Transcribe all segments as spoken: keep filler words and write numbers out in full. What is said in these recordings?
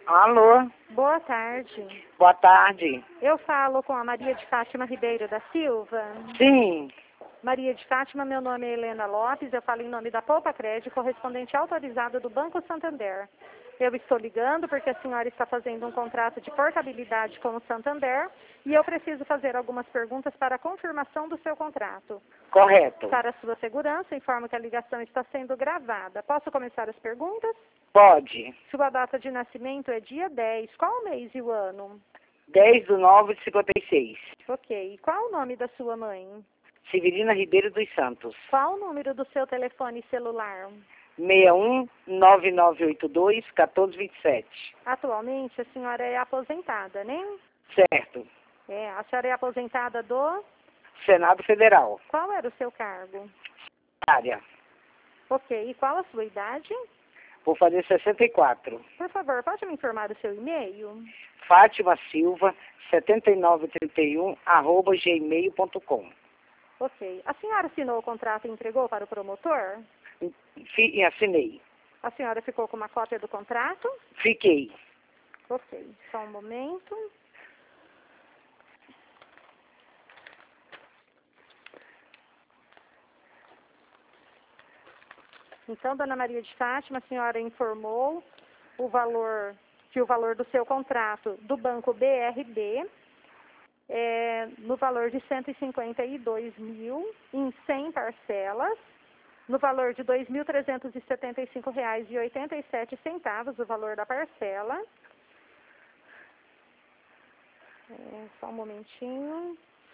Alô, Boa tarde. boa tarde. Eu falo com a Maria de Fátima Ribeiro da Silva. Sim, Maria de Fátima, meu nome é Helena Lopes, eu falo em nome da Poupa Crédito, correspondente autorizada do Banco Santander. Eu estou ligando porque a senhora está fazendo um contrato de portabilidade com o Santander e eu preciso fazer algumas perguntas para a confirmação do seu contrato. correto. Para a sua segurança, informo que a ligação está sendo gravada. Posso começar as perguntas? Pode. Sua data de nascimento é dia dez. Qual o mês e o ano? dez do nove de cinquenta e seis. Ok. Qual o nome da sua mãe? Severina Ribeiro dos Santos. Qual o número do seu telefone celular? seis um nove nove oito dois um quatro dois sete. Atualmente, a senhora é aposentada, né? Certo. É, a senhora é aposentada do... Senado Federal. Qual era o seu cargo? Área. Ok. E qual a sua idade? Vou fazer sessenta e quatro. Por favor, pode me informar o seu e-mail? Fátima Silva, setenta e nove trinta e um, arroba gmail ponto com. Ok. A senhora assinou o contrato e entregou para o promotor? Fi- Assinei. A senhora ficou com uma cópia do contrato? Fiquei. Ok. Só um momento. Então, dona Maria de Fátima, a senhora informou o valor, que o valor do seu contrato do Banco B R B é no valor de cento e cinquenta e dois mil em cem parcelas, no valor de dois mil trezentos e setenta e cinco reais e oitenta e sete centavos, o valor da parcela. É, só um momentinho.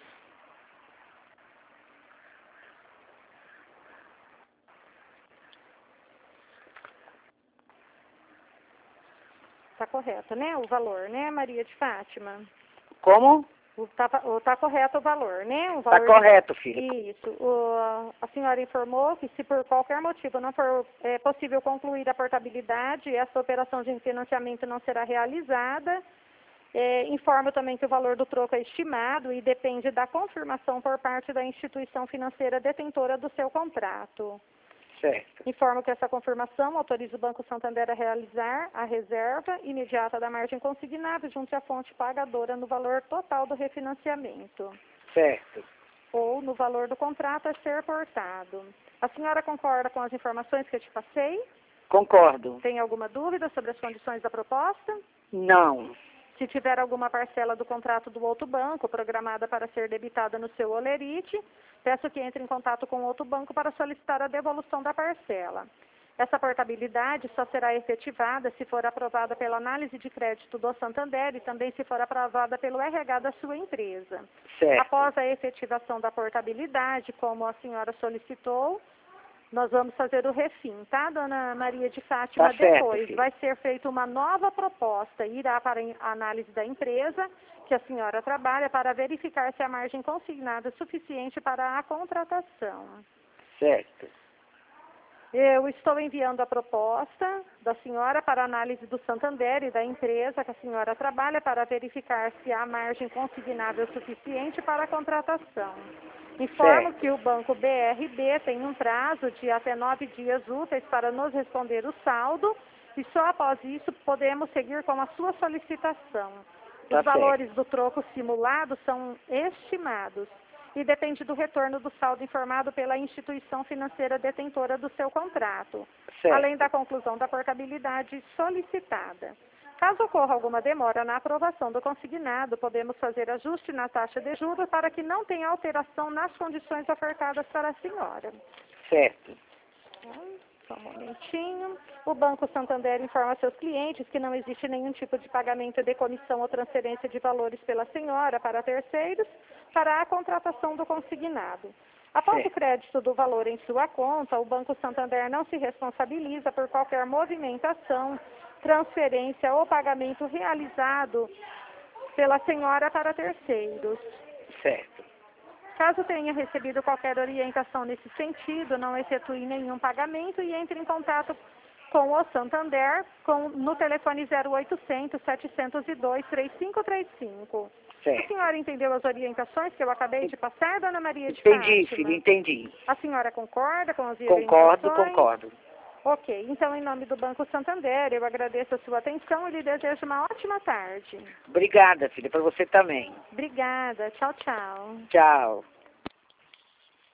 Está correto, né? O valor, né, Maria de Fátima? Como? Está tá correto o valor, né? O Tá valor correto, filho. Isso. O, a senhora informou que se por qualquer motivo não for é, possível concluir a portabilidade, essa operação de financiamento não será realizada. É, informo também que o valor do troco é estimado e depende da confirmação por parte da instituição financeira detentora do seu contrato. Certo. Informo que essa confirmação autoriza o Banco Santander a realizar a reserva imediata da margem consignada junto à fonte pagadora no valor total do refinanciamento, Certo. ou no valor do contrato a ser portado. A senhora concorda com as informações que eu te passei? Concordo. Tem alguma dúvida sobre as condições da proposta? Não. Se tiver alguma parcela do contrato do outro banco programada para ser debitada no seu holerite, peço que entre em contato com o outro banco para solicitar a devolução da parcela. Essa portabilidade só será efetivada se for aprovada pela análise de crédito do Santander e também se for aprovada pelo R H da sua empresa. Certo. Após a efetivação da portabilidade, como a senhora solicitou, nós vamos fazer o refim, tá, dona Maria de Fátima? Tá certo, Depois filho. vai ser feita uma nova proposta, irá para a análise da empresa que a senhora trabalha para verificar se a margem consignada é suficiente para a contratação. Certo. Eu estou enviando a proposta da senhora para a análise do Santander e da empresa que a senhora trabalha para verificar se há margem consignável suficiente para a contratação. Informo Certo. que o Banco B R B tem um prazo de até nove dias úteis para nos responder o saldo e só após isso podemos seguir com a sua solicitação. Tá Os valores do troco simulado são estimados e depende do retorno do saldo informado pela instituição financeira detentora do seu contrato, Certo. além da conclusão da portabilidade solicitada. Caso ocorra alguma demora na aprovação do consignado, podemos fazer ajuste na taxa de juros para que não tenha alteração nas condições ofertadas para a senhora. Certo. Só um momentinho. O Banco Santander informa seus clientes que não existe nenhum tipo de pagamento de comissão ou transferência de valores pela senhora para terceiros para a contratação do consignado. Após Certo. o crédito do valor em sua conta, o Banco Santander não se responsabiliza por qualquer movimentação, transferência ou pagamento realizado pela senhora para terceiros. Certo. Caso tenha recebido qualquer orientação nesse sentido, não efetue nenhum pagamento e entre em contato com o Santander com, no telefone zero oitocentos, setecentos e dois, trinta e cinco trinta e cinco. Certo. A senhora entendeu as orientações que eu acabei de passar, dona Maria de Entendi, Fátima? filho, entendi. A senhora concorda com as orientações? Concordo, concordo. Ok, então em nome do Banco Santander, eu agradeço a sua atenção e lhe desejo uma ótima tarde. Obrigada, filha, para você também. Obrigada, tchau, tchau. Tchau.